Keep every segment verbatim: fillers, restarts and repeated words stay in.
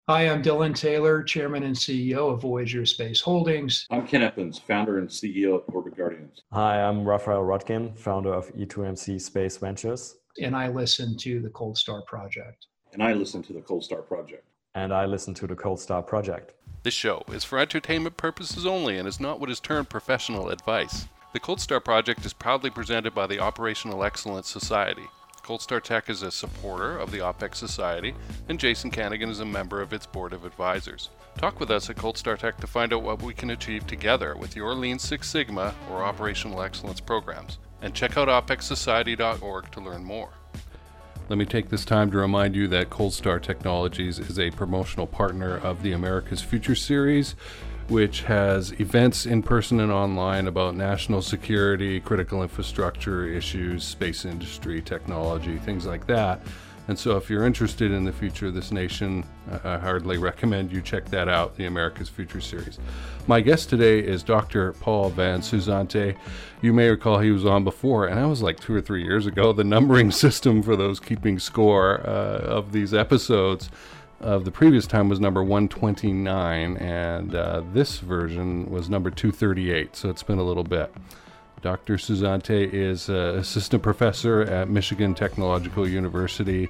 Hi, I'm Dylan Taylor, Chairman and C E O of Voyager Space Holdings. I'm Ken Eppins, founder and C E O of Orbit Guardians. Hi, I'm Raphael Rodkin, founder of E two M C Space Ventures. And I listen to the Cold Star Project. And I listen to the Cold Star Project. And I listen to the Cold Star Project. This show is for entertainment purposes only and is not what is termed professional advice. The Cold Star Project is proudly presented by the Operational Excellence Society. Cold Star Tech is a supporter of the OPEX Society, and Jason Canigan is a member of its board of advisors. Talk with us at Cold Star Tech to find out what we can achieve together with your Lean Six Sigma or Operational Excellence programs. And check out opex society dot org to learn more. Let me take this time to remind you that Cold Star Technologies is a promotional partner of the America's Future Series, which has events in person and online about national security, critical infrastructure issues, space industry, technology, things like that. And so if you're interested in the future of this nation, I hardly recommend you check that out, the America's Future Series. My guest today is Doctor Paul Van Suzante. You may recall he was on before, and that was like two or three years ago. The numbering system for those keeping score uh, of these episodes of the previous time was number one twenty-nine, and uh, this version was number two thirty-eight, so it's been a little bit. Doctor Suzante is uh, assistant professor at Michigan Technological University.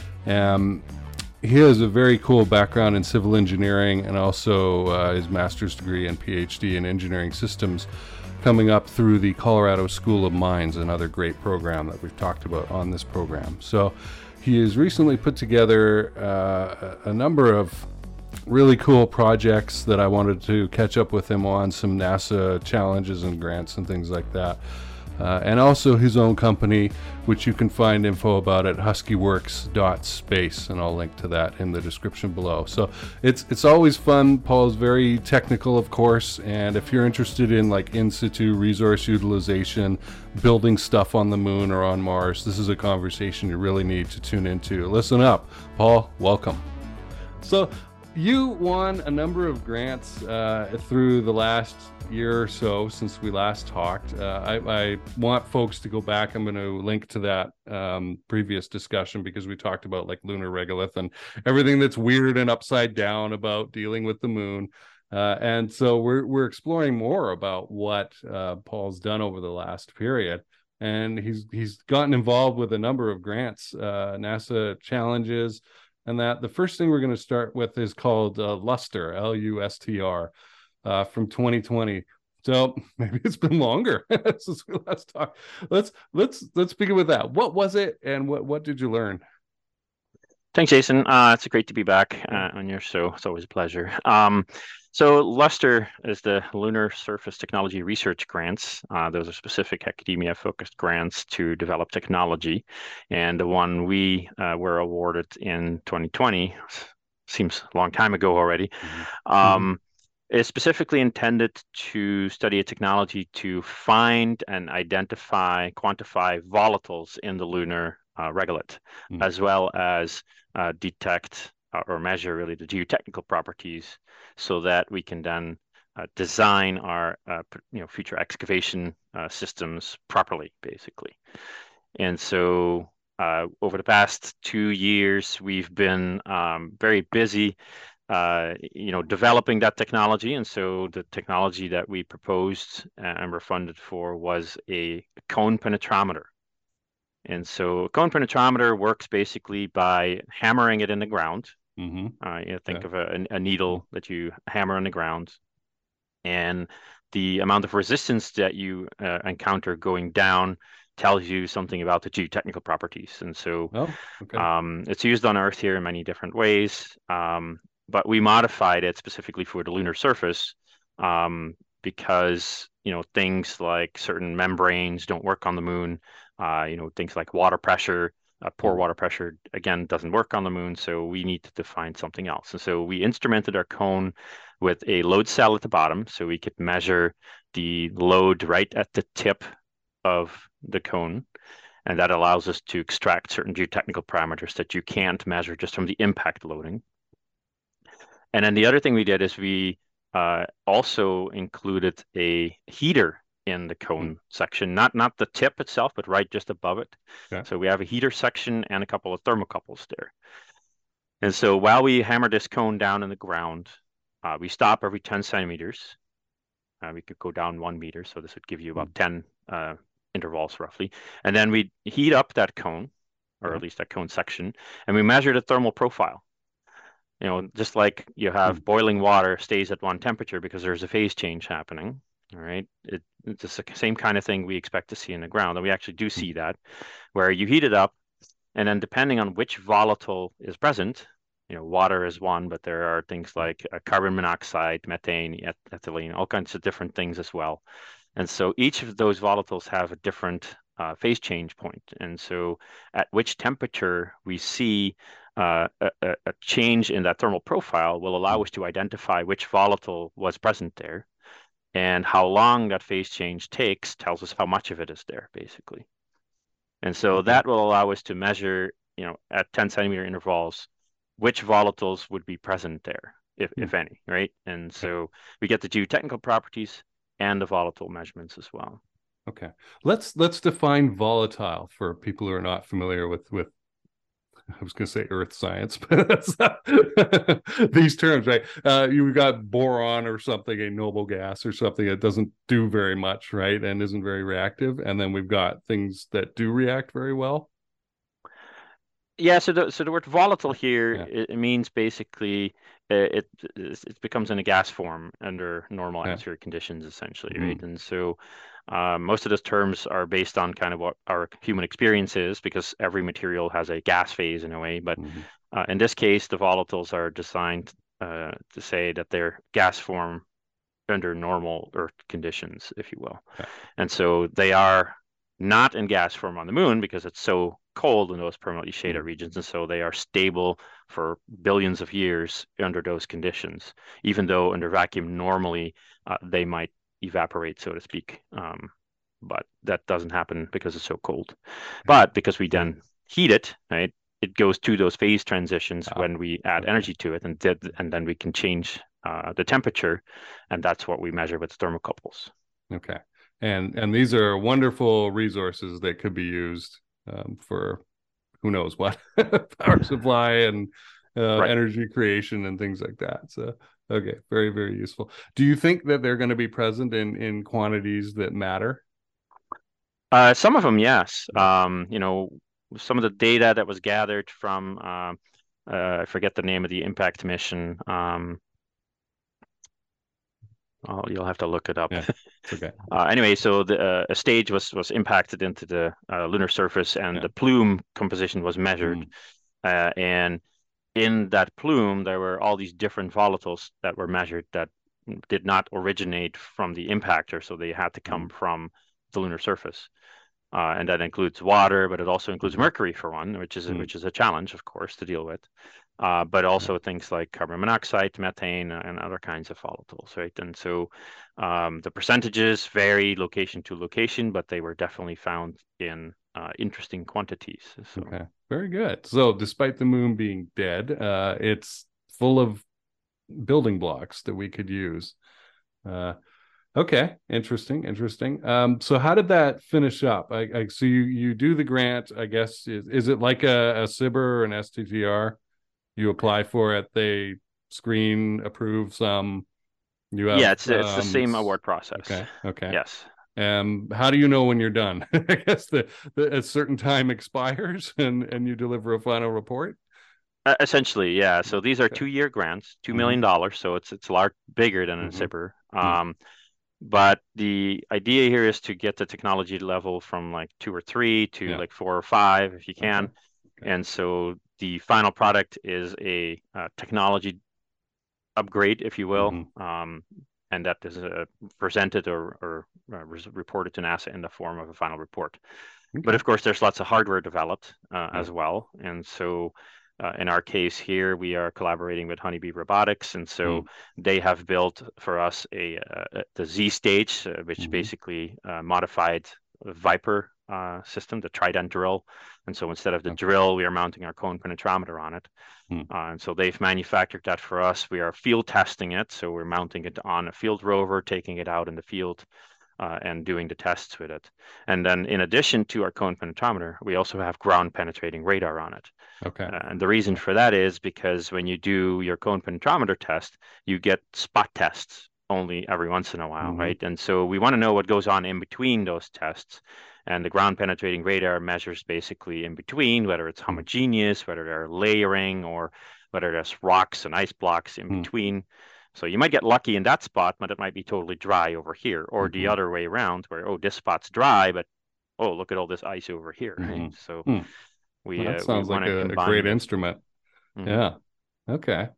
Um, he has a very cool background in civil engineering and also uh, his master's degree and PhD in engineering systems coming up through the Colorado School of Mines, another great program that we've talked about on this program. So he has recently put together uh, a number of really cool projects that I wanted to catch up with him on, some NASA challenges and grants and things like that. Uh, and also his own company, which you can find info about at husky works dot space, and I'll link to that in the description below. So it's it's always fun. Paul's very technical, of course, and if you're interested in like in situ resource utilization, building stuff on the moon or on Mars, this is a conversation you really need to tune into. Listen up. Paul, welcome. So you won a number of grants uh, through the last year or so since we last talked. Uh, I, I want folks to go back. I'm going to link to that um, previous discussion because we talked about like lunar regolith and everything that's weird and upside down about dealing with the moon. Uh, and so we're we're exploring more about what uh, Paul's done over the last period. And he's he's gotten involved with a number of grants, uh, NASA challenges. And that the first thing we're going to start with is called uh, Luster, L U S T R, uh, from twenty twenty. So maybe it's been longer since we last talked. Let's let's let's begin with that. What was it, and what what did you learn? Thanks, Jason. Uh, it's great to be back uh, on your show. It's always a pleasure. Um, so Luster is the Lunar Surface Technology Research Grants. Uh, those are specific academia-focused grants to develop technology. And the one we uh, were awarded in twenty twenty, seems a long time ago already, mm-hmm. um, is specifically intended to study a technology to find and identify, quantify volatiles in the lunar uh, regolith, mm-hmm. as well as uh, detect uh, or measure really the geotechnical properties, so that we can then uh, design our uh, you know future excavation uh, systems properly, basically. And so uh, over the past two years, we've been um, very busy uh, you know, developing that technology. And so the technology that we proposed and were funded for was a cone penetrometer. And so a cone penetrometer works basically by hammering it in the ground. Mm-hmm. Uh, you know, think yeah. of a, a needle that you hammer on the ground, and the amount of resistance that you uh, encounter going down tells you something about the geotechnical properties. And so oh, okay. um, it's used on Earth here in many different ways, um, but we modified it specifically for the lunar surface um, because, you know, things like certain membranes don't work on the moon. Uh, you know, things like water pressure, uh, poor water pressure, again, doesn't work on the moon. So we needed to find something else. And so we instrumented our cone with a load cell at the bottom, so we could measure the load right at the tip of the cone. And that allows us to extract certain geotechnical parameters that you can't measure just from the impact loading. And then the other thing we did is we uh, also included a heater in the cone mm. section, not not the tip itself, but right just above it. Okay. So we have a heater section and a couple of thermocouples there. And so while we hammer this cone down in the ground, uh, we stop every ten centimeters. Uh, we could go down one meter, so this would give you about ten uh, intervals roughly. And then we heat up that cone, or Yeah. at least that cone section, and we measure the thermal profile. You know, just like you have Mm. boiling water stays at one temperature because there's a phase change happening. All right, it, it's the same kind of thing we expect to see in the ground, and we actually do see that, where you heat it up, and then depending on which volatile is present, you know, water is one, but there are things like uh, carbon monoxide, methane, eth- ethylene, all kinds of different things as well. And so each of those volatiles have a different uh, phase change point. And so at which temperature we see uh, a, a change in that thermal profile will allow us to identify which volatile was present there. And how long that phase change takes tells us how much of it is there, basically. And so Okay. that will allow us to measure, you know, at ten centimeter intervals, which volatiles would be present there, if, Hmm. if any, right? And so we get the geotechnical properties and the volatile measurements as well. Okay. Let's let's define volatile for people who are not familiar with with I was going to say earth science, but that's not these terms, right? Uh, you've got boron or something, a noble gas or something that doesn't do very much, right? And isn't very reactive. And then we've got things that do react very well. Yeah, so the so the word volatile here, Yeah. it, it means basically uh, it it becomes in a gas form under normal Yeah. atmospheric conditions, essentially, Mhm. right? And so uh, most of those terms are based on kind of what our human experience is, because every material has a gas phase in a way. But Mhm. uh, in this case, the volatiles are designed uh, to say that they're gas form under normal Earth conditions, if you will. Yeah. And so they are not in gas form on the moon because it's so cold in those permanently shaded Mhm. regions. And so they are stable for billions of years under those conditions, even though under vacuum, normally uh, they might evaporate, so to speak. Um, but that doesn't happen because it's so cold. But because we then heat it, right, it goes to those phase transitions Ah, when we add okay. energy to it, and did, and then we can change uh, the temperature, and that's what we measure with thermocouples. Okay. And and these are wonderful resources that could be used um, for who knows what power supply and uh, Right. energy creation and things like that. So okay, very very useful. Do you think that they're going to be present in in quantities that matter? Uh, some of them, yes. Um, you know, some of the data that was gathered from, uh, uh, I forget the name of the impact mission. Um, oh, you'll have to look it up. Yeah, it's okay. Uh, anyway, so the, uh, a stage was was impacted into the uh, lunar surface, and Yeah. the plume composition was measured. Mm. Uh, and in that plume, there were all these different volatiles that were measured that did not originate from the impactor, so they had to come from the lunar surface. Uh, and that includes water, but it also includes mercury for one, which is Mm. which is a challenge, of course, to deal with. Uh, but also things like carbon monoxide, methane, and other kinds of volatiles, right? And so um, the percentages vary location to location, but they were definitely found in uh, interesting quantities. So. Okay, very good. So despite the moon being dead, uh, it's full of building blocks that we could use. Uh, okay, interesting, interesting. Um, so how did that finish up? I, I so you you do the grant, I guess. Is, is it like a, a S B I R or an S T T R? You apply for it, they screen, approve some. You have Yeah, it's it's um, the same award process. Okay, okay. Yes. Um, how do you know when you're done? I guess the, the a certain time expires and and you deliver a final report. Uh, essentially, yeah. So these are Okay. two-year grants, two Mhm. million dollars. So it's it's a lot bigger than a Mhm. S B I R. Um, but the idea here is to get the technology level from like two or three to Yeah. like four or five, if you can. Okay. Okay. And so the final product is a uh, technology upgrade, if you will, Mhm. um, and that is uh, presented or, or uh, res- reported to NASA in the form of a final report. But Okay. of course, there's lots of hardware developed uh, Yeah. as well. And so uh, in our case here, we are collaborating with Honeybee Robotics. And so Mm. they have built for us a, uh, the Z stage, uh, which Mhm. basically uh, modified Viper uh, system, the Trident drill. And so instead of the Okay. drill, we are mounting our cone penetrometer on it. Mm. Uh, and so they've manufactured that for us. We are field testing it. So we're mounting it on a field rover, taking it out in the field. uh, and doing the tests with it. And then in addition to our cone penetrometer, we also have ground penetrating radar on it. Okay. Uh, and the reason for that is because when you do your cone penetrometer test, you get spot tests only every once in a while, Mhm. right? And so we want to know what goes on in between those tests. And the ground penetrating radar measures basically in between, whether it's homogeneous, whether they're layering, or whether there's rocks and ice blocks in Mm. between. So you might get lucky in that spot, but it might be totally dry over here, or the Mhm. other way around, where, oh, this spot's dry, but oh, look at all this ice over here, right? Mhm. So Hmm. we, Well, uh, that we sounds like want to a, a combine great it. instrument. Mhm. Yeah. Okay.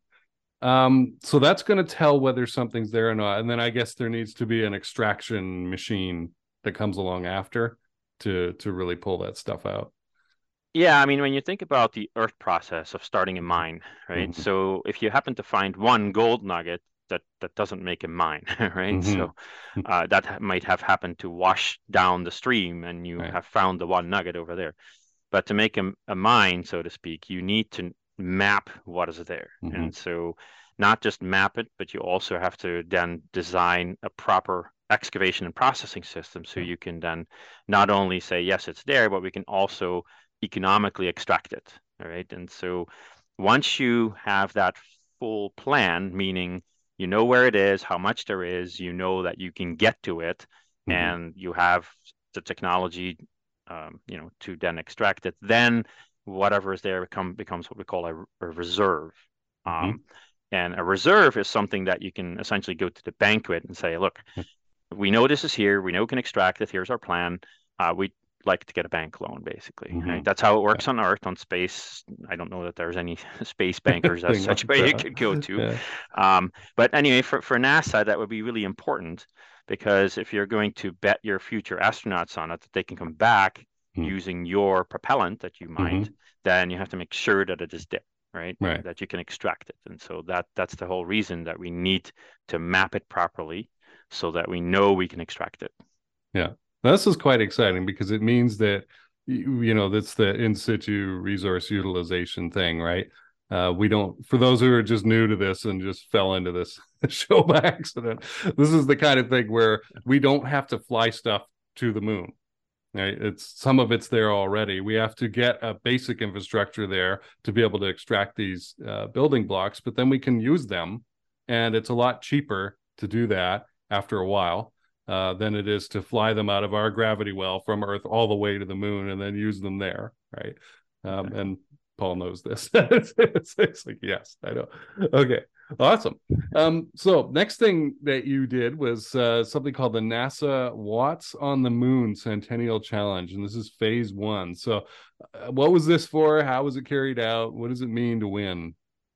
Um, so that's going to tell whether something's there or not. And then I guess there needs to be an extraction machine that comes along after to to really pull that stuff out. Yeah, I mean, when you think about the Earth process of starting a mine, right? Mhm. So if you happen to find one gold nugget, that that doesn't make a mine, right? Mhm. So uh, that ha- might have happened to wash down the stream, and you Right. have found the one nugget over there. But to make a, a mine, so to speak, you need to map what is there. Mhm. And so not just map it, but you also have to then design a proper excavation and processing system, so Yeah. you can then not only say, yes, it's there, but we can also economically extract it. All right. And so once you have that full plan, meaning you know where it is, how much there is, you know that you can get to it, Mhm. and you have the technology, um, you know, to then extract it, then whatever is there become, becomes what we call a, a reserve. Mhm. Um, and a reserve is something that you can essentially go to the bank with and say, look, we know this is here. We know we can extract it. Here's our plan. Uh, we'd like to get a bank loan, basically. Mhm. Right? That's how it works on Earth. On space, I don't know that there's any space bankers as Thing such like where you that. could go to. Yeah. Um, but anyway, for, for NASA, that would be really important, because if you're going to bet your future astronauts on it, that they can come back Hmm. using your propellant that you mined, then you have to make sure that it is there, right? Right. That you can extract it. And so that that's the whole reason that we need to map it properly, so that we know we can extract it. Yeah. This is quite exciting because it means that, you you know, that's the in situ resource utilization thing, right? Uh, we don't, for those who are just new to this and just fell into this show by accident, this is the kind of thing where we don't have to fly stuff to the moon, right? It's some of it's there already. We have to get a basic infrastructure there to be able to extract these uh, building blocks, but then we can use them, and it's a lot cheaper to do that after a while uh, than it is to fly them out of our gravity well from Earth all the way to the moon and then use them there, right? Um, and Paul knows this. it's, it's, it's like, yes, I know. Okay, awesome. Um, so next thing that you did was uh, something called the NASA Watts on the Moon Centennial Challenge, and this is phase one. So uh, what was this for? How was it carried out? What does it mean to win?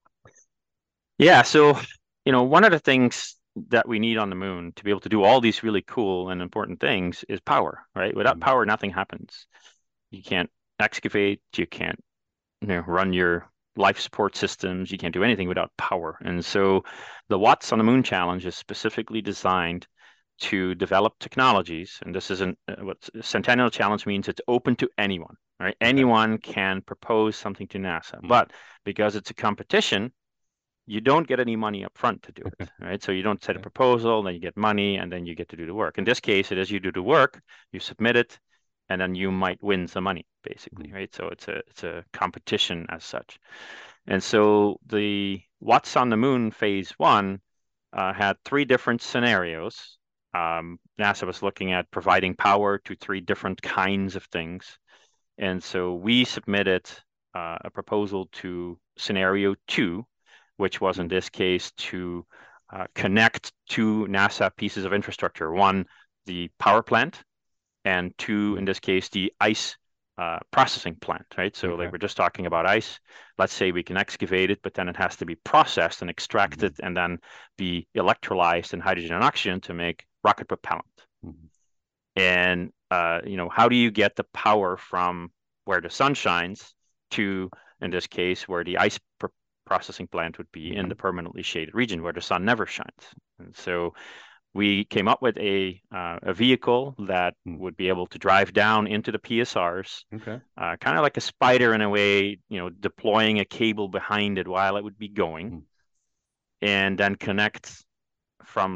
Yeah, so, you know, one of the things that we need on the moon to be able to do all these really cool and important things is power, right? Without Mhm. power, nothing happens. You can't excavate, you can't, you know, run your life support systems, you can't do anything without power. And so the Watts on the Moon Challenge is specifically designed to develop technologies, and this isn't uh, what Centennial Challenge means. It's open to anyone, right? Anyone can propose something to NASA, Mhm. but because it's a competition, you don't get any money up front to do it, right? So you don't set a Okay. proposal, then you get money, and then you get to do the work. In this case, it is you do the work, you submit it, and then you might win some money, basically, Mhm. right? So it's a it's a competition as such. And so the Watts on the Moon phase one uh, had three different scenarios. Um, NASA was looking at providing power to three different kinds of things. And so we submitted uh, a proposal to scenario two, which was in this case to uh, connect two NASA pieces of infrastructure. One, the power plant, and two, in this case, the ice uh, processing plant, right? So Okay. like we're just talking about ice. Let's say we can excavate it, but then it has to be processed and extracted and then be electrolyzed in hydrogen and oxygen to make rocket propellant. Mhm. And, uh, you know, how do you get the power from where the sun shines to, in this case, where the ice pr- processing plant would be in the permanently shaded region where the sun never shines? And so we came up with a uh, a vehicle that Hmm. would be able to drive down into the P S Rs, Okay. uh, kind of like a spider in a way, you know, deploying a cable behind it while it would be going, Hmm. and then connect from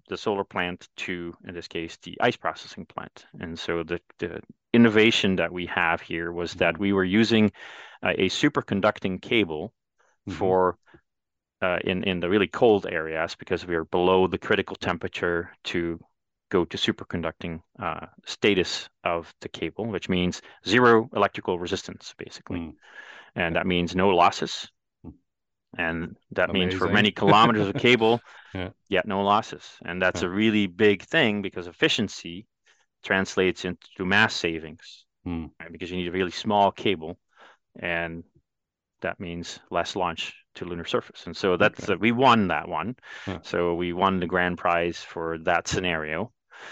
the solar plant to, in this case, the ice processing plant. And so the, the innovation that we have here was Mm-hmm. that we were using uh, a superconducting cable Mhm. for uh, in in the really cold areas, because we are below the critical temperature to go to superconducting uh, status of the cable, which means zero electrical resistance, basically. Mm. And that means no losses. Mm. And that means for Amazing. many kilometers of cable, Yeah. yet no losses. And that's Yeah. a really big thing, because efficiency translates into mass savings, Mm. right? Because you need a really small cable, and that means less launch to lunar surface. And so that's Okay. uh, we won that one. Yeah. So we won the grand prize for that scenario.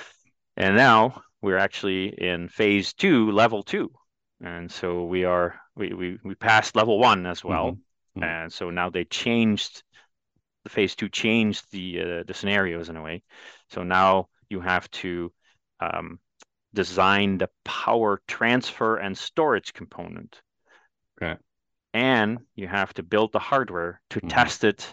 And now we're actually in phase two, level two. And so we are we we, we passed level one as well. Mhm. Mhm. And so now they changed the phase two changed the uh, the scenarios in a way. So now you have to um, design the power transfer and storage component. Okay. And you have to build the hardware to Mhm. test it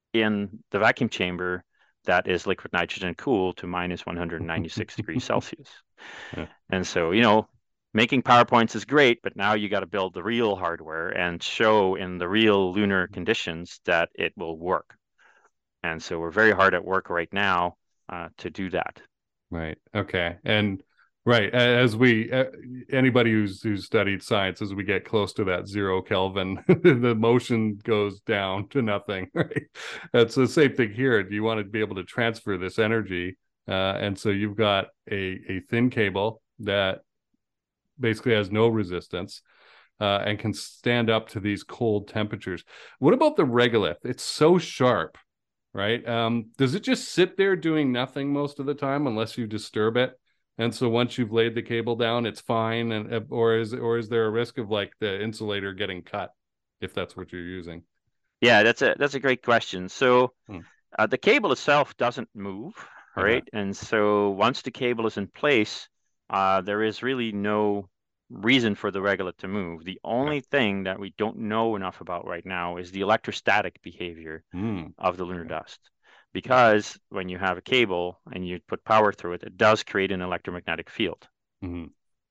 in the vacuum chamber that is liquid nitrogen cooled to minus one hundred ninety-six degrees Celsius. Yeah. And so, you know, making PowerPoints is great, but now you got to build the real hardware and show in the real lunar conditions that it will work. And so we're very hard at work right now uh, to do that. Right. Okay. And right, a- as we uh, anybody who's who's studied science, as we get close to that zero Kelvin, the motion goes down to nothing. Right. That's the same thing here. You want to be able to transfer this energy, uh, and so you've got a a thin cable that basically has no resistance. Uh, and can stand up to these cold temperatures. What about the regolith? It's so sharp, right? Um, does it just sit there doing nothing most of the time unless you disturb it? And so once you've laid the cable down, it's fine. And or is or is there a risk of like the insulator getting cut if that's what you're using? Yeah, that's a that's a great question. So Hmm. uh, the cable itself doesn't move, right? And so once the cable is in place, uh, there is really no reason for the regolith to move. The only thing that we don't know enough about right now is the electrostatic behavior Mm. of the lunar dust. Because when you have a cable and you put power through it, it does create an electromagnetic field. Mm-hmm.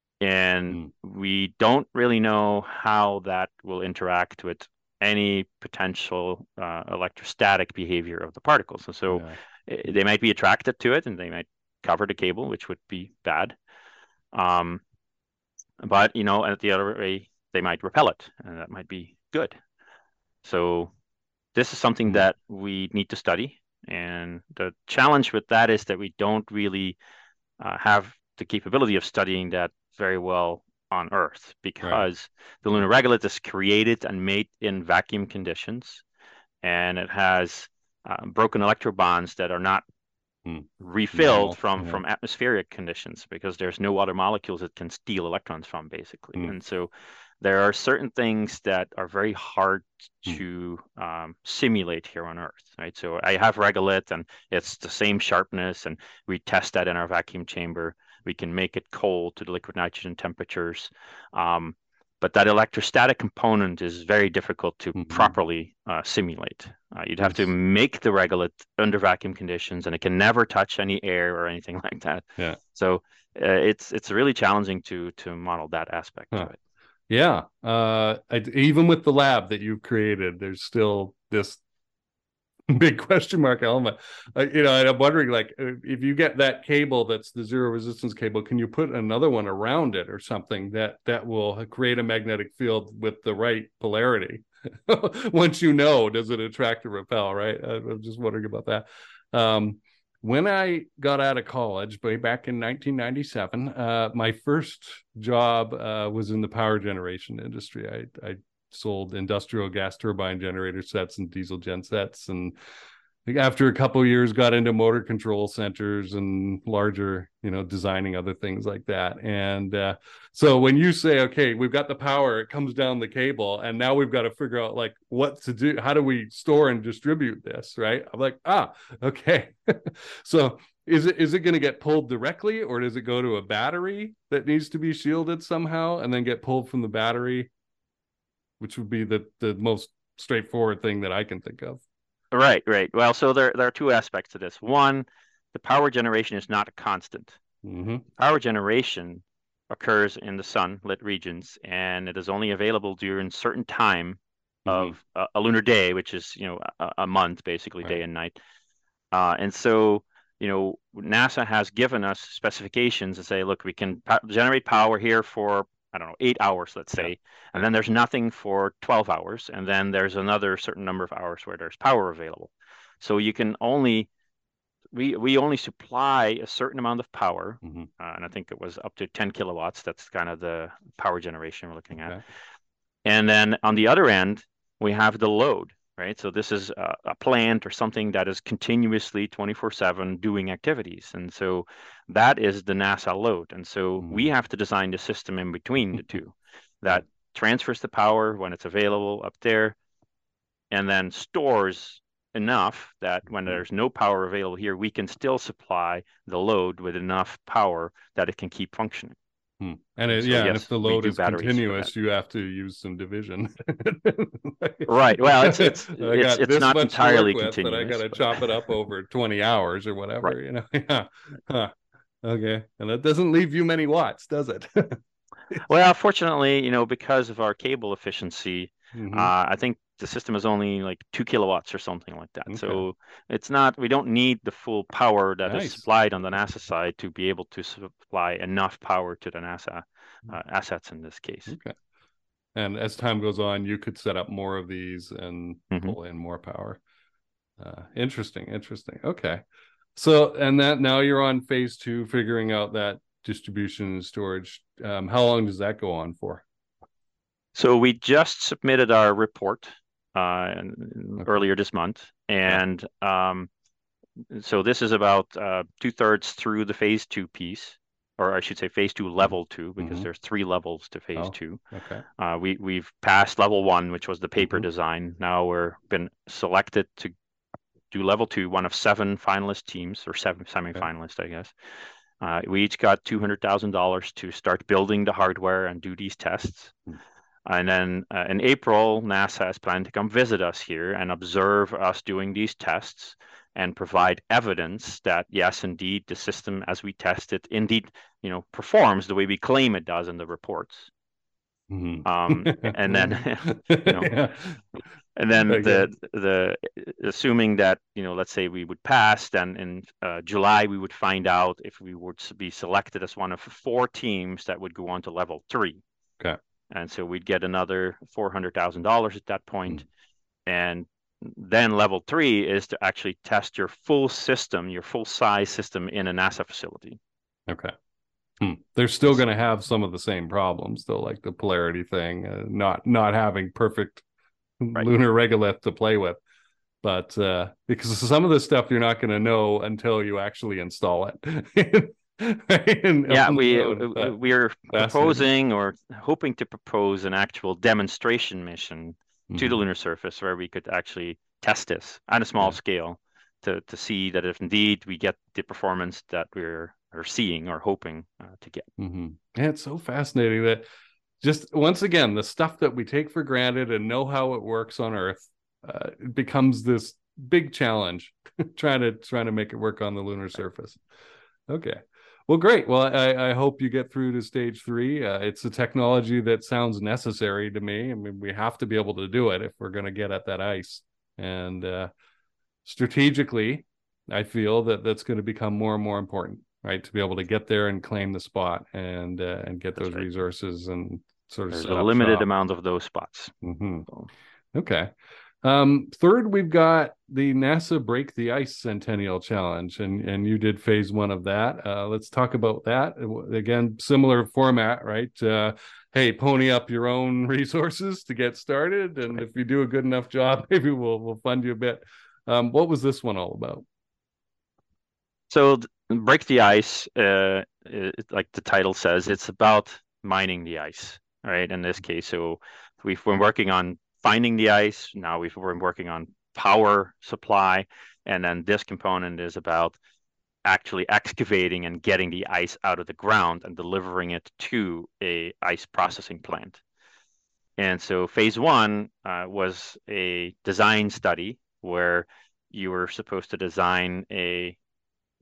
And Mm. we don't really know how that will interact with any potential uh, electrostatic behavior of the particles. And so Yeah. eh, they might be attracted to it and they might cover the cable, which would be bad. Um, but, you know, at the other way, they might repel it, and that might be good. So this is something Mm. that we need to study. And the challenge with that is that we don't really uh, have the capability of studying that very well on Earth, because the lunar regolith is created and made in vacuum conditions, and it has uh, broken electrobonds that are not Mm. refilled Normal, from yeah. from atmospheric conditions, because there's no other molecules it can steal electrons from, basically. Mm. And so there are certain things that are very hard Mm. to um, simulate here on Earth, right? So I have regolith, and it's the same sharpness, and we test that in our vacuum chamber. We can make it cold to the liquid nitrogen temperatures. Um, but that electrostatic component is very difficult to Mhm. properly uh, simulate. Uh, you'd have to Yes. make the regolith under vacuum conditions, and it can never touch any air or anything like that. Yeah. So uh, it's it's really challenging to to model that aspect Huh. of it. Yeah. Uh, I, even with the lab that you've created, there's still this big question mark element. Uh, you know, and I'm wondering, like, if you get that cable that's the zero resistance cable, can you put another one around it or something that that will create a magnetic field with the right polarity? Once you know, does it attract or repel, right? I'm just wondering about that. Um, when I got out of college, way back in nineteen ninety-seven, uh, my first job uh, was in the power generation industry. I, I sold industrial gas turbine generator sets and diesel gen sets, and after a couple of years got into motor control centers and larger, you know, designing other things like that. And uh, so when you say, okay, we've got the power, it comes down the cable, and now we've got to figure out like what to do, how do we store and distribute this, right? I'm like, ah, okay. So is it is it going to get pulled directly, or does it go to a battery that needs to be shielded somehow and then get pulled from the battery, which would be the the most straightforward thing that I can think of? Right, right. Well, so there there are two aspects to this. One, the power generation is not a constant. Mm-hmm. Power generation occurs in the sun-lit regions, and it is only available during certain time of mm-hmm. a, a lunar day, which is, you know, a, a month, basically, right. Day and night. Uh, and so, you know, NASA has given us specifications to say, look, we can po- generate power here for, I don't know, eight hours, let's say, yeah. and then there's nothing for twelve hours, and then there's another certain number of hours where there's power available. So you can only, we we only supply a certain amount of power, mm-hmm. uh, and I think it was up to ten kilowatts. That's kind of the power generation we're looking at. Okay. And then on the other end, we have the load, right? So this is a, a plant or something that is continuously twenty-four seven doing activities. And so that is the NASA load. And so mm-hmm. we have to design the system in between the two that transfers the power when it's available up there and then stores enough that when there's no power available here, we can still supply the load with enough power that it can keep functioning. Hmm. And it, so, yeah, yes, and if the load is continuous, you have to use some division. Right. Well, it's it's it's, it's not entirely with, continuous. But I got to chop it up over twenty hours or whatever. Right. You know. Yeah. Huh. Okay. And that doesn't leave you many watts, does it? Well, fortunately, you know, because of our cable efficiency, mm-hmm. uh, I think the system is only like two kilowatts or something like that. Okay. So it's not, we don't need the full power that nice. Is supplied on the NASA side to be able to supply enough power to the NASA uh, assets in this case. Okay. And as time goes on, you could set up more of these and mm-hmm. pull in more power. Uh, interesting. Interesting. Okay. So, and that now you're on phase two, figuring out that distribution and storage. Um, how long does that go on for? So we just submitted our report uh, okay. earlier this month, and um, so this is about uh, two thirds through the phase two piece, or I should say phase two level two, because mm-hmm. there's three levels to phase oh, two. Okay. Uh, we we've passed level one, which was the paper mm-hmm. design. Now we're been selected to do level two, one of seven finalist teams or seven semi-finalists, okay. I guess. Uh, we each got two hundred thousand dollars to start building the hardware and do these tests. Mm. And then uh, in April, NASA has planned to come visit us here and observe us doing these tests and provide evidence that, yes, indeed, the system as we test it, indeed, you know, performs the way we claim it does in the reports. Mm-hmm. Um, and then, you know, yeah. and then the the assuming that, you know, let's say we would pass, then in uh, July we would find out if we would be selected as one of four teams that would go on to level three. Okay. And so we'd get another four hundred thousand dollars at that point. Mm. And then level three is to actually test your full system, your full size system in a NASA facility. Okay. Hmm. They're still going to have some of the same problems, though, like the polarity thing, uh, not not having perfect right. lunar regolith to play with. But uh, because some of this stuff you're not going to know until you actually install it. and, yeah, we uh, we're proposing or hoping to propose an actual demonstration mission mm-hmm. to the lunar surface where we could actually test this on a small yeah. scale to to see that if indeed we get the performance that we're are seeing or hoping uh, to get. Mm-hmm. Yeah, it's so fascinating that just once again the stuff that we take for granted and know how it works on Earth uh, becomes this big challenge trying to trying to make it work on the lunar surface. Okay. Well, great. Well, I, I hope you get through to stage three. Uh, it's a technology that sounds necessary to me. I mean, we have to be able to do it if we're going to get at that ice. And uh, strategically, I feel that that's going to become more and more important, right? To be able to get there and claim the spot and uh, and get that's those right. resources and sort of There's set a up limited shop. amount of those spots. Mm-hmm. So. Okay. Um, third, we've got the NASA Break the Ice Centennial Challenge, and, and you did phase one of that. Uh, let's talk about that. Again, similar format, right? Uh, hey, pony up your own resources to get started, and if you do a good enough job, maybe we'll we'll fund you a bit. Um, what was this one all about? So, Break the Ice, uh, it, like the title says, it's about mining the ice, right? In this case, so we've been working on finding the ice. Now we've been working on power supply. And then this component is about actually excavating and getting the ice out of the ground and delivering it to a ice processing plant. And so phase one uh, was a design study where you were supposed to design a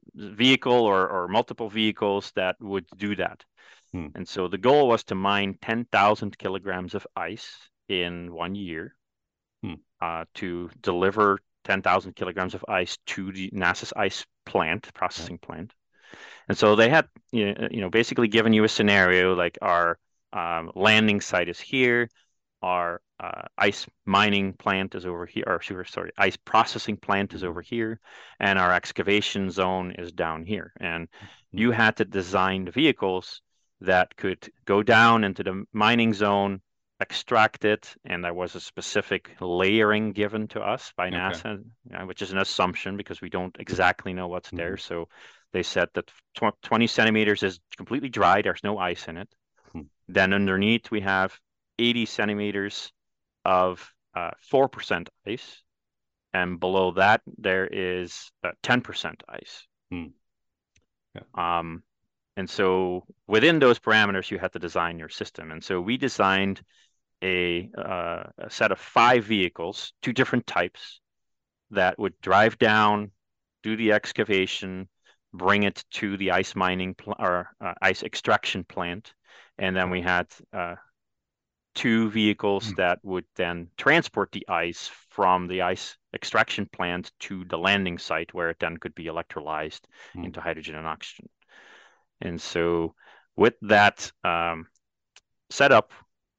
vehicle or, or multiple vehicles that would do that. Hmm. And so the goal was to mine ten thousand kilograms of ice in one year hmm. uh, to deliver ten thousand kilograms of ice to the NASA's ice plant, processing okay. plant. And so they had, you know, you know, basically given you a scenario like our um, landing site is here, our uh, ice mining plant is over here, or sorry, ice processing plant is over here, and our excavation zone is down here. And mm-hmm. you had to design the vehicles that could go down into the mining zone, extract it, and there was a specific layering given to us by okay. NASA, you know, which is an assumption because we don't exactly know what's mm-hmm. there. So they said that twenty centimeters is completely dry. There's no ice in it. Hmm. Then underneath we have eighty centimeters of uh, four percent ice. And below that, there is uh, ten percent ice. Hmm. Yeah. Um, and so within those parameters, you had to design your system. And so we designed a, uh, a set of five vehicles, two different types, that would drive down, do the excavation, bring it to the ice mining pl- or uh, ice extraction plant. And then we had uh, two vehicles mm. that would then transport the ice from the ice extraction plant to the landing site where it then could be electrolyzed mm. into hydrogen and oxygen. And so with that um, setup,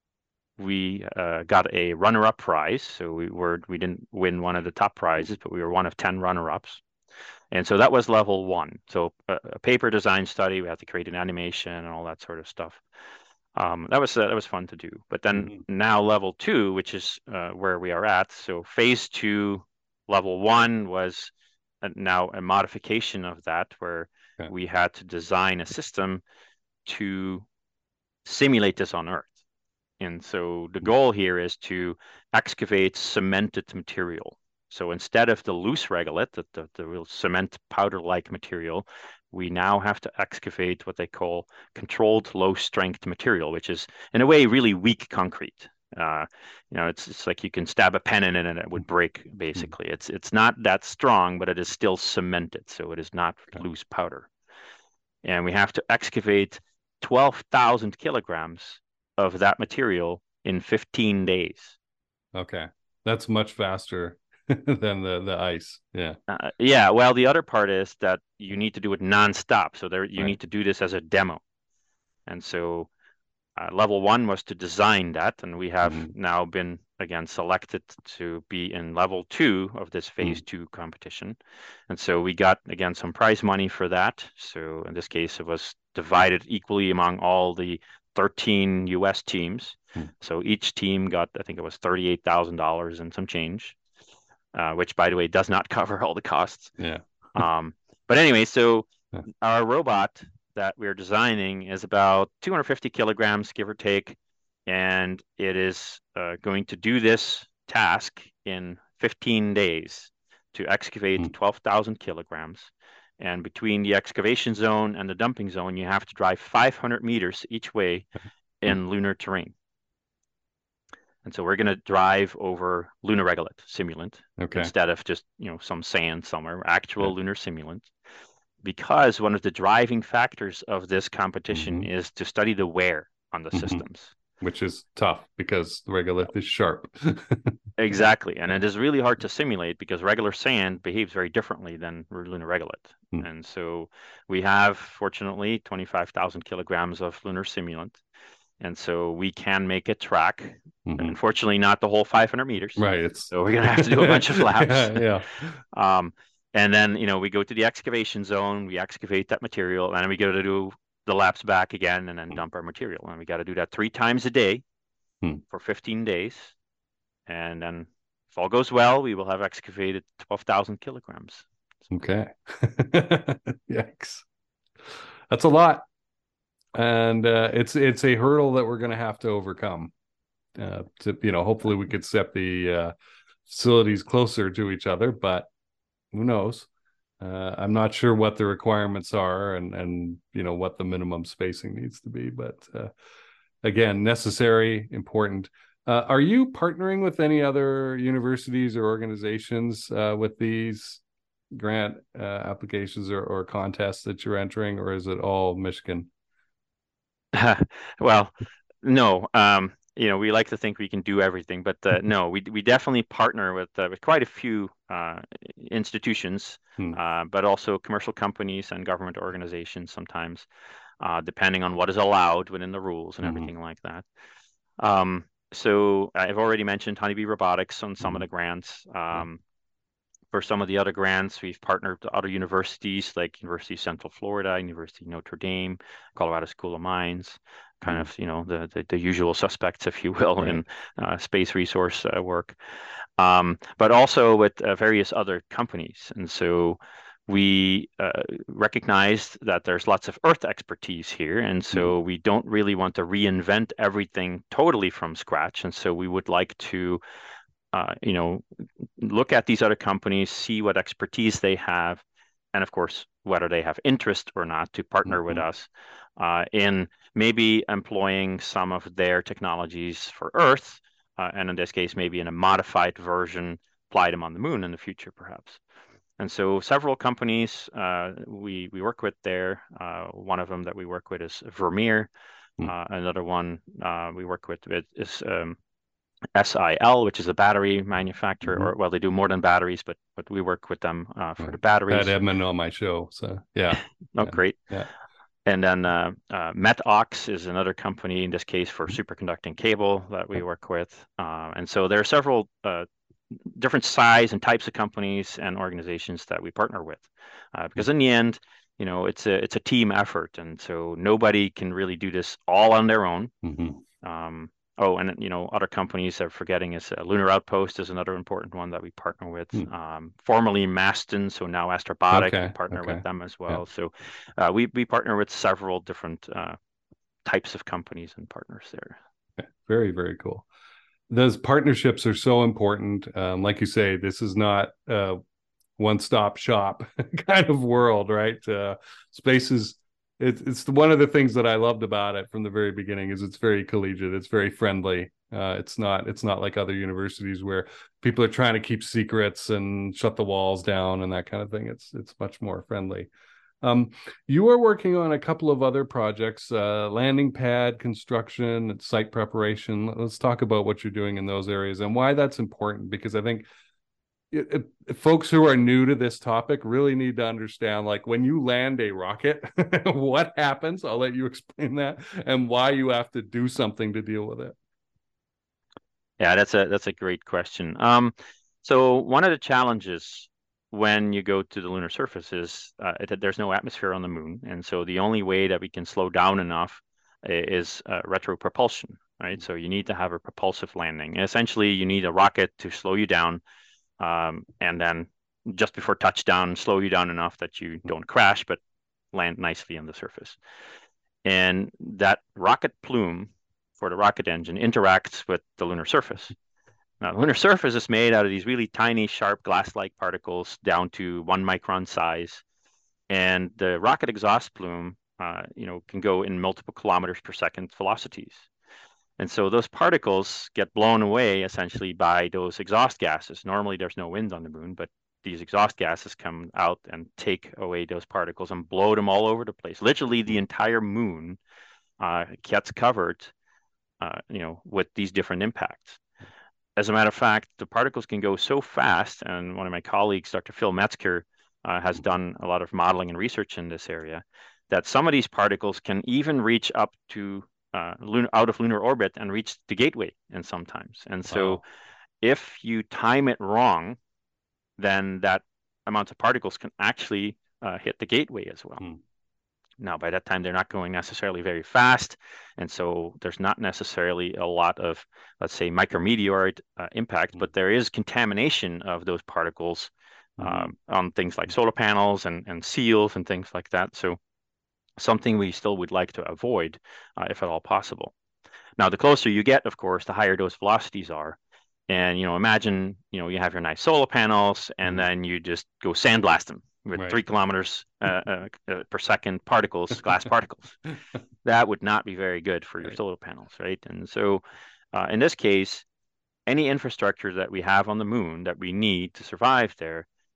we uh, got a runner-up prize. So we were we didn't win one of the top prizes, but we were one of ten runner-ups. And so that was level one. So a, a paper design study, we had to create an animation and all that sort of stuff. Um, that was uh, that was fun to do. But then mm-hmm. now level two, which is uh, where we are at. So phase two, level one was a, now a modification of that, where okay. we had to design a system to simulate this on Earth. And so the goal here is to excavate cemented material. So instead of the loose regolith, the, the, the real cement powder-like material, we now have to excavate what they call controlled low-strength material, which is, in a way, really weak concrete. Uh, you know, it's it's like you can stab a pen in it and it would break, basically. It's it's not that strong, but it is still cemented, so it is not okay. loose powder. And we have to excavate twelve thousand kilograms of that material in fifteen days. Okay. That's much faster than the, the ice. Yeah. Uh, yeah. Well, the other part is that you need to do it nonstop. So there, you right. need to do this as a demo. And so uh, level one was to design that. And we have mm-hmm. now been, again, selected to be in level two of this phase mm-hmm. two competition. And so we got, again, some prize money for that. So in this case, it was divided equally among all the thirteen U S teams. Hmm. So each team got, I think it was thirty-eight thousand dollars and some change, uh, which, by the way, does not cover all the costs. Yeah. um, but anyway, so yeah. our robot that we're designing is about two hundred fifty kilograms, give or take, and it is uh, going to do this task in fifteen days to excavate hmm. twelve thousand kilograms. And between the excavation zone and the dumping zone, you have to drive five hundred meters each way in lunar terrain. And so we're going to drive over lunar regolith simulant okay. instead of just, you know, some sand somewhere, actual yeah. lunar simulant. Because one of the driving factors of this competition mm-hmm. is to study the wear on the mm-hmm. systems. Which is tough because the regolith is sharp. Exactly. And it is really hard to simulate because regular sand behaves very differently than lunar regolith. Mm. And so we have, fortunately, twenty-five thousand kilograms of lunar simulant. And so we can make it track. Mm-hmm. Unfortunately, not the whole five hundred meters. Right. It's... So we're going to have to do a bunch of laps. yeah. yeah. Um, and then, you know, we go to the excavation zone, we excavate that material, and then we go to do the laps back again and then dump our material. And we got to do that three times a day hmm. for fifteen days. And then if all goes well, we will have excavated twelve thousand kilograms. Okay. Yikes. That's a lot. And uh, it's it's a hurdle that we're going to have to overcome. Uh, to, you know, hopefully we could set the uh, facilities closer to each other, but who knows? Uh, I'm not sure what the requirements are and, and, you know, what the minimum spacing needs to be, but uh, again, necessary, important. Uh, are you partnering with any other universities or organizations uh, with these grant uh, applications or, or contests that you're entering, or is it all Michigan? Well, no. Um, you know, we like to think we can do everything, but uh, no, we we definitely partner with uh, with quite a few uh, institutions, Hmm. uh, but also commercial companies and government organizations sometimes, uh, depending on what is allowed within the rules and Mhm. everything like that. Um, so I've already mentioned Honeybee Robotics on some of Mhm. the grants. Um, For some of the other grants, we've partnered with other universities like University of Central Florida, University of Notre Dame, Colorado School of Mines, kind Mhm. of, you know, the, the, the usual suspects, if you will, Right. in uh, space resource uh, work, um, but also with uh, various other companies. And so we uh, recognized that there's lots of Earth expertise here. And so we don't really want to reinvent everything totally from scratch. And so we would like to Uh, you know, look at these other companies, see what expertise they have, and of course, whether they have interest or not to partner with Mhm. us uh, in maybe employing some of their technologies for Earth, uh, and in this case, maybe in a modified version, apply them on the moon in the future, perhaps. And so several companies uh, we, we work with there. Uh, one of them that we work with is Vermeer. Hmm. Uh, another one uh, we work with, with is um, S I L, which is a battery manufacturer, Mhm. or well, they do more than batteries, but but we work with them uh, for Right. the batteries. Had Edmund on my show, so yeah. Oh, Yeah. great. Yeah. And then uh, uh, MetOx is another company, in this case for Mhm. superconducting cable that we work with. Uh, and so there are several uh, different size and types of companies and organizations that we partner with, uh, because in the end, you know, it's a it's a team effort, and so nobody can really do this all on their own. Mhm. Um, oh, and you know, other companies they're forgetting is uh, Lunar Outpost is another important one that we partner with. Hmm. Um, formerly Maston, so now Astrobotic, we Okay. partner Okay. with them as Yeah. well. So uh, we we partner with several different uh, types of companies and partners there. Okay. Very, very cool. Those partnerships are so important. Um, like you say, this is not a one-stop shop kind of world, right? Uh, space is it's it's one of the things that I loved about it from the very beginning is it's very collegiate, it's very friendly. Uh, it's not it's not like other universities where people are trying to keep secrets and shut the walls down and that kind of thing. It's it's much more friendly. Um, you are working on a couple of other projects, uh, landing pad construction and site preparation. Let's talk about what you're doing in those areas and why that's important, because I think it, it, folks who are new to this topic really need to understand, like, when you land a rocket, what happens? I'll let you explain that and why you have to do something to deal with it. Yeah, that's a that's a great question. Um, so one of the challenges when you go to the lunar surface is uh, that there's no atmosphere on the moon, and so the only way that we can slow down enough is uh, retropropulsion, right? So you need to have a propulsive landing. And essentially, you need a rocket to slow you down, um, and then just before touchdown, slow you down enough that you don't crash, but land nicely on the surface. And that rocket plume for the rocket engine interacts with the lunar surface. Now, the lunar surface is made out of these really tiny, sharp glass-like particles down to one micron size. And the rocket exhaust plume, uh, you know, can go in multiple kilometers per second velocities. And so those particles get blown away essentially by those exhaust gases. Normally, there's no wind on the moon, but these exhaust gases come out and take away those particles and blow them all over the place. Literally, the entire moon uh, gets covered, uh, you know, with these different impacts. As a matter of fact, the particles can go so fast, and one of my colleagues, Doctor Phil Metzger, uh, has done a lot of modeling and research in this area, that some of these particles can even reach up to uh, lunar, out of lunar orbit and reach the gateway in sometimes. And so Wow. if you time it wrong, then that amount of particles can actually uh, hit the gateway as well. Hmm. Now, by that time, they're not going necessarily very fast, and so there's not necessarily a lot of, let's say, micrometeoroid uh, impact, but there is contamination of those particles um, on things like solar panels and, and seals and things like that. So something we still would like to avoid uh, if at all possible. Now, the closer you get, of course, the higher those velocities are. And, you know, imagine, you know, you have your nice solar panels and then you just go sandblast them with Right. three kilometers uh, uh, uh, per second particles, glass particles. That would not be very good for your Right. solar panels, right? And so uh, in this case, any infrastructure that we have on the moon that we need to survive there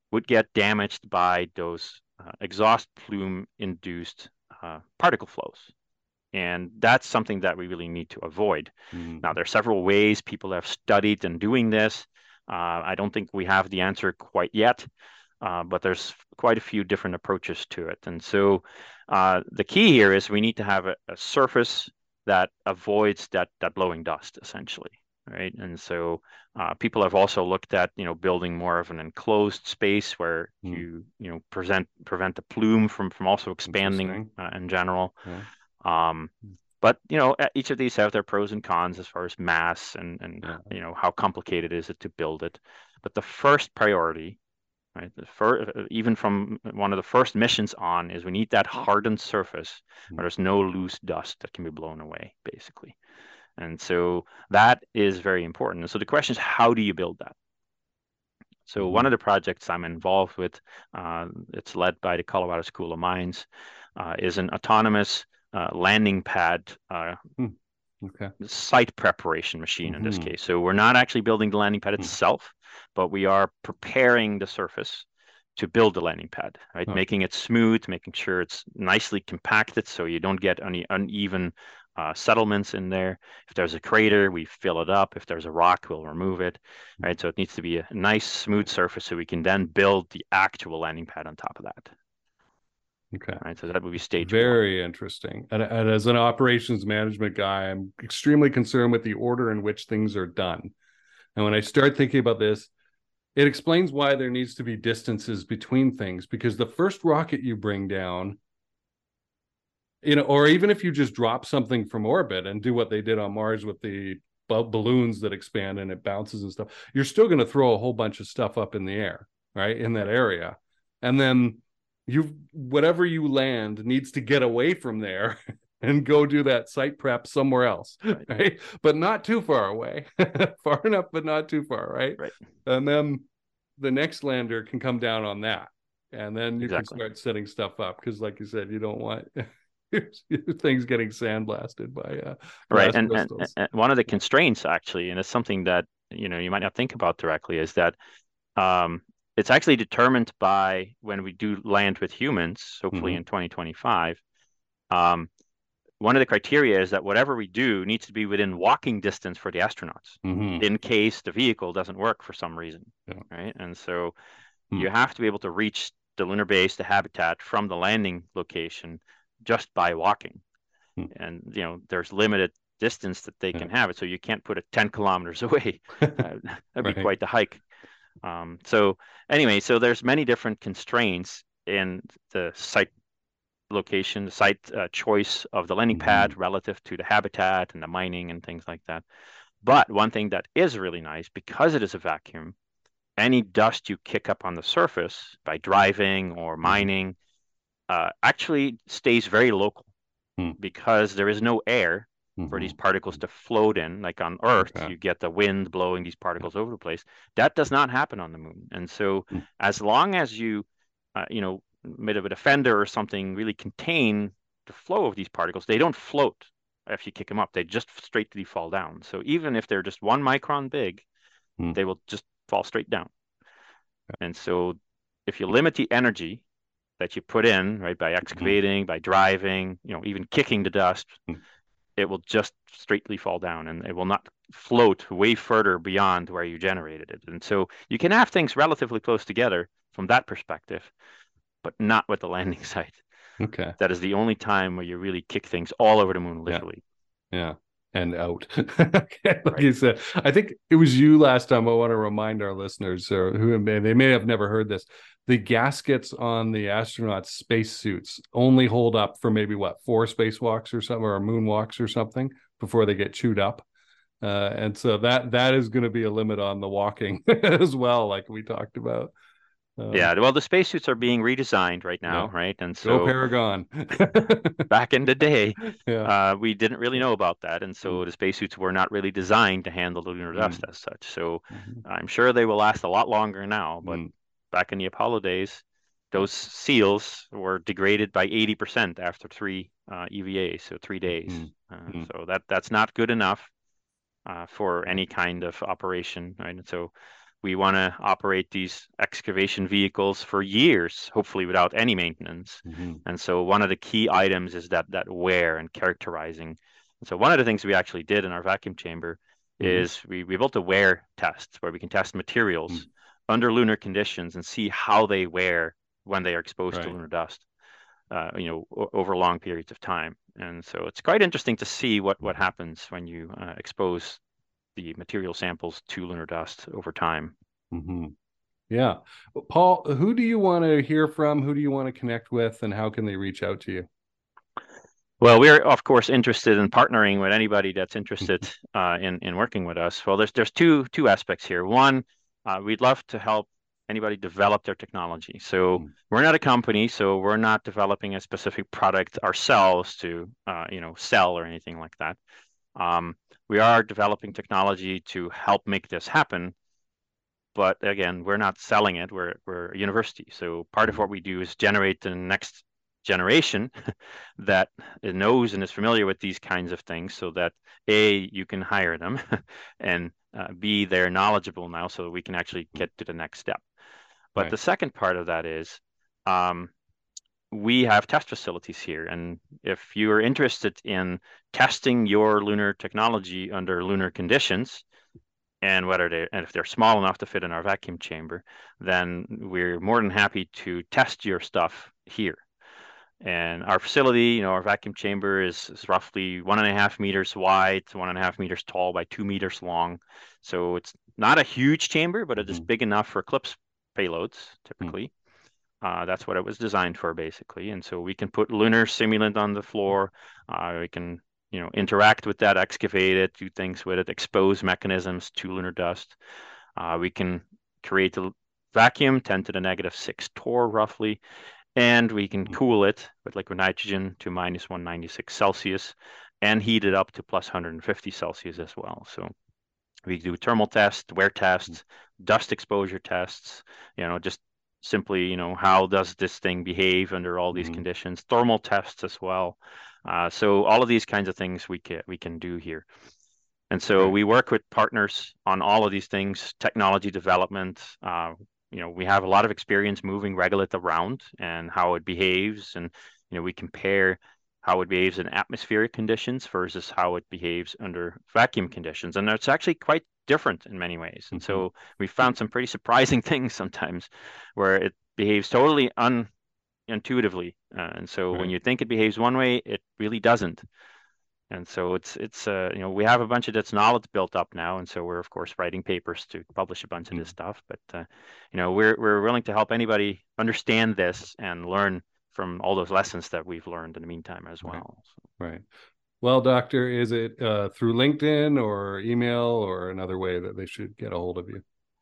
would get damaged by those uh, exhaust plume-induced uh, particle flows. And that's something that we really need to avoid. Mm-hmm. Now, there are several ways people have studied in doing this. Uh, I don't think we have the answer quite yet, uh, but there's quite a few different approaches to it. And so uh, the key here is we need to have a, a surface that avoids that, that blowing dust, essentially, right? And so uh, people have also looked at, you know, building more of an enclosed space where mm. you, you know, present, prevent the plume from, from also expanding uh, in general. Yeah. Um, but, you know, each of these have their pros and cons as far as mass and, and yeah. you know, how complicated is it to build it. But the first priority, right, the first, even from one of the first missions on, is we need that hardened surface where there's no loose dust that can be blown away, basically. And so that is very important. And so the question is, how do you build that? So mm-hmm. one of the projects I'm involved with, uh, it's led by the Colorado School of Mines, uh, is an autonomous Uh, landing pad uh, hmm. okay. site preparation machine mm-hmm. in this case. So we're not actually building the landing pad mm-hmm. itself, but we are preparing the surface to build the landing pad, right? Oh. Making it smooth, making sure it's nicely compacted so you don't get any uneven uh, settlements in there. If there's a crater, we fill it up. If there's a rock, we'll remove it, right? So it needs to be a nice, smooth surface so we can then build the actual landing pad on top of that. Okay. Right. So that would be stage Very one. interesting. And, and as an operations management guy, I'm extremely concerned with the order in which things are done. And when I start thinking about this, it explains why there needs to be distances between things, because the first rocket you bring down, you know, or even if you just drop something from orbit and do what they did on Mars with the b- balloons that expand and it bounces and stuff, you're still going to throw a whole bunch of stuff up in the air, right, in that area. And then you whatever you land needs to get away from there and go do that site prep somewhere else, right? right? But not too far away, far enough, but not too far, right? Right. And then the next lander can come down on that, and then you exactly. can start setting stuff up because, like you said, you don't want things getting sandblasted by uh, right. And, and, and one of the constraints, actually, and it's something that you know you might not think about directly, is that. Um, It's actually determined by when we do land with humans, hopefully mm-hmm. in twenty twenty-five. Um, one of the criteria is that whatever we do needs to be within walking distance for the astronauts mm-hmm. in case the vehicle doesn't work for some reason, yeah. right? And so mm-hmm. you have to be able to reach the lunar base, the habitat from the landing location just by walking. mm-hmm. And, you know, there's limited distance that they yeah. can have it. So you can't put it ten kilometers away. uh, that'd right. be quite the hike. Um, so anyway, so there's many different constraints in the site location, the site uh, choice of the landing mm-hmm. pad relative to the habitat and the mining and things like that. But one thing that is really nice, because it is a vacuum, any dust you kick up on the surface by driving or mining uh, actually stays very local mm-hmm. because there is no air mm-hmm. for these particles to float in. Like on Earth, okay. you get the wind blowing these particles over the place. That does not happen on the moon. And so mm-hmm. as long as you, uh, you know, made of a defender or something really contain the flow of these particles, they don't float if you kick them up. They just straightly fall down. So even if they're just one micron big, mm-hmm. they will just fall straight down. Okay. And so if you limit the energy that you put in, right, by excavating, mm-hmm. by driving, you know, even kicking the dust, mm-hmm. it will just straightly fall down and it will not float way further beyond where you generated it. And so you can have things relatively close together from that perspective, but not with the landing site. Okay. That is the only time where you really kick things all over the moon, literally. Yeah. yeah. And out. okay. Like right. you said, I think it was you last time. I want to remind our listeners, or who may, they may have never heard this. The gaskets on the astronauts' spacesuits only hold up for maybe what, four spacewalks or something, or moonwalks or something before they get chewed up. Uh, and so that that is going to be a limit on the walking as well, like we talked about. Um, yeah, well, the spacesuits are being redesigned right now, yeah. right? And so Go Paragon. back in the day, yeah. uh, we didn't really know about that, and so mm. the spacesuits were not really designed to handle the lunar dust mm. as such. So mm-hmm. I'm sure they will last a lot longer now, but mm. back in the Apollo days, those seals were degraded by eighty percent after three uh, E V As, so three days. Mm. Uh, mm. So that that's not good enough uh, for any kind of operation, right? And so we want to operate these excavation vehicles for years, hopefully without any maintenance. Mm-hmm. And so one of the key items is that that wear and characterizing. And so one of the things we actually did in our vacuum chamber mm-hmm. is we, we built a wear test where we can test materials mm-hmm. under lunar conditions and see how they wear when they are exposed right. to lunar dust, uh, you know, o- over long periods of time. And so it's quite interesting to see what, what happens when you uh, expose the material samples to lunar dust over time. Mm-hmm. Yeah. Paul, who do you want to hear from? Who do you want to connect with, and how can they reach out to you? Well, we're of course interested in partnering with anybody that's interested uh, in in working with us. Well, there's there's two two aspects here. One, uh, we'd love to help anybody develop their technology. So mm. we're not a company, so we're not developing a specific product ourselves to uh, you know sell or anything like that. Um, we are developing technology to help make this happen. But again, we're not selling it. We're we're a university. So part of what we do is generate the next generation that knows and is familiar with these kinds of things, so that A, you can hire them, and uh, B, they're knowledgeable now, so we can actually get to the next step. But right. the second part of that is um, we have test facilities here. And if you're interested in testing your lunar technology under lunar conditions, and whether they and if they're small enough to fit in our vacuum chamber, then we're more than happy to test your stuff here. And our facility, you know, our vacuum chamber is, is roughly one and a half meters wide, one and a half meters tall by two meters long. So it's not a huge chamber, but it is big enough for CLIPS payloads, typically. Mm. Uh, that's what it was designed for, basically. And so we can put lunar simulant on the floor. Uh, we can, you know, interact with that, excavate it, do things with it, expose mechanisms to lunar dust. Uh, we can create a vacuum, ten to the negative six torr, roughly. And we can cool it with liquid nitrogen to minus one ninety-six Celsius and heat it up to plus one hundred fifty Celsius as well. So we do thermal tests, wear tests, dust exposure tests, you know, just simply, you know, how does this thing behave under all these mm-hmm. conditions, thermal tests as well. Uh, so all of these kinds of things we can, we can do here. And so right. we work with partners on all of these things, technology development. Uh, you know, we have a lot of experience moving regolith around and how it behaves. And, you know, we compare how it behaves in atmospheric conditions versus how it behaves under vacuum conditions. And it's actually quite different in many ways. And mm-hmm. so we found some pretty surprising things sometimes where it behaves totally unintuitively. Uh, and so right. when you think it behaves one way, it really doesn't. And so it's, it's uh, you know, we have a bunch of this knowledge built up now. And so we're, of course, writing papers to publish a bunch mm-hmm. of this stuff. But, uh, you know, we're, we're willing to help anybody understand this and learn from all those lessons that we've learned in the meantime as well. Right. So. right. Well, Doctor, is it uh, through LinkedIn or email or another way that they should get a hold of you?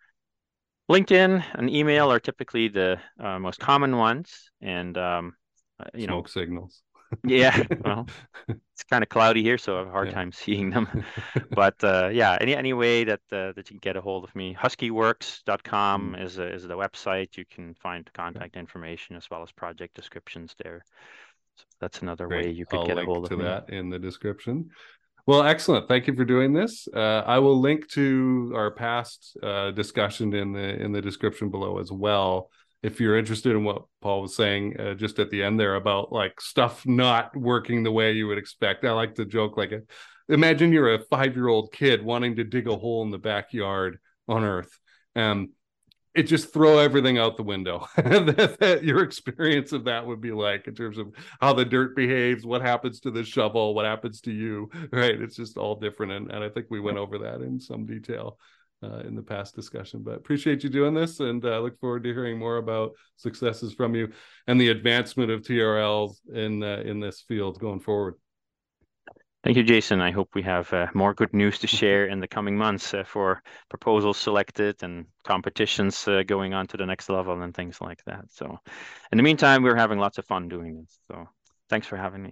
LinkedIn and email are typically the uh, most common ones. And, um, uh, you Smoke know, signals. yeah, well, it's kind of cloudy here, so I have a hard yeah. time seeing them. But uh, yeah, any any way that uh, that you can get a hold of me, husky works dot com mm. is a, is the website. You can find contact information as well as project descriptions there. So that's another Great. way you could I'll get link a hold of to me. that in the description. Well, excellent. Thank you for doing this. Uh, I will link to our past uh, discussion in the in the description below as well. If you're interested in what Paul was saying uh, just at the end there about like stuff not working the way you would expect. I like to joke like, a, imagine you're a five-year-old kid wanting to dig a hole in the backyard on Earth. Um, it just throw everything out the window. that, that your experience of that would be like in terms of how the dirt behaves, what happens to the shovel, what happens to you, right? It's just all different. And, and I think we went over that in some detail. Uh, in the past discussion, but appreciate you doing this and uh, look forward to hearing more about successes from you and the advancement of T R Ls in uh, in this field going forward. Thank you, Jason. I hope we have uh, more good news to share in the coming months uh, for proposals selected and competitions uh, going on to the next level and things like that. So in the meantime, we're having lots of fun doing this. So thanks for having me.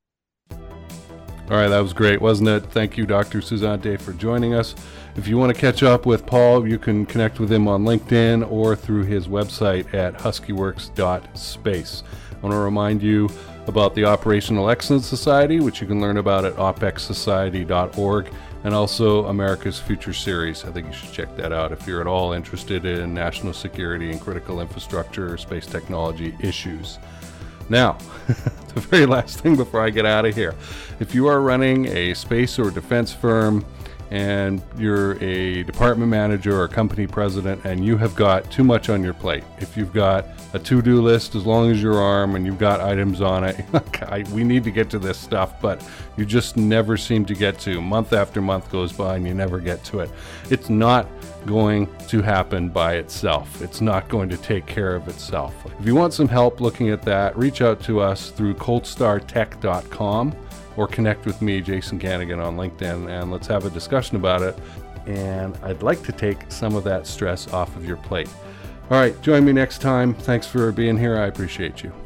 All right, that was great, wasn't it? Thank you, Doctor Susante, for joining us. If you want to catch up with Paul, you can connect with him on LinkedIn or through his website at husky works dot space. I want to remind you about the Operational Excellence Society, which you can learn about at opex society dot org, and also America's Future Series. I think you should check that out if you're at all interested in national security and critical infrastructure or space technology issues. Now, the very last thing before I get out of here, if you are running a space or defense firm and you're a department manager or company president and you have got too much on your plate, if you've got a to-do list as long as your arm and you've got items on it, I, we need to get to this stuff, but you just never seem to get to. Month after month goes by and you never get to it. It's not going to happen by itself. It's not going to take care of itself. If you want some help looking at that, reach out to us through cold star tech dot com or connect with me, Jason Kanigan, on LinkedIn, and let's have a discussion about it. And I'd like to take some of that stress off of your plate. All right, join me next time. Thanks for being here. I appreciate you.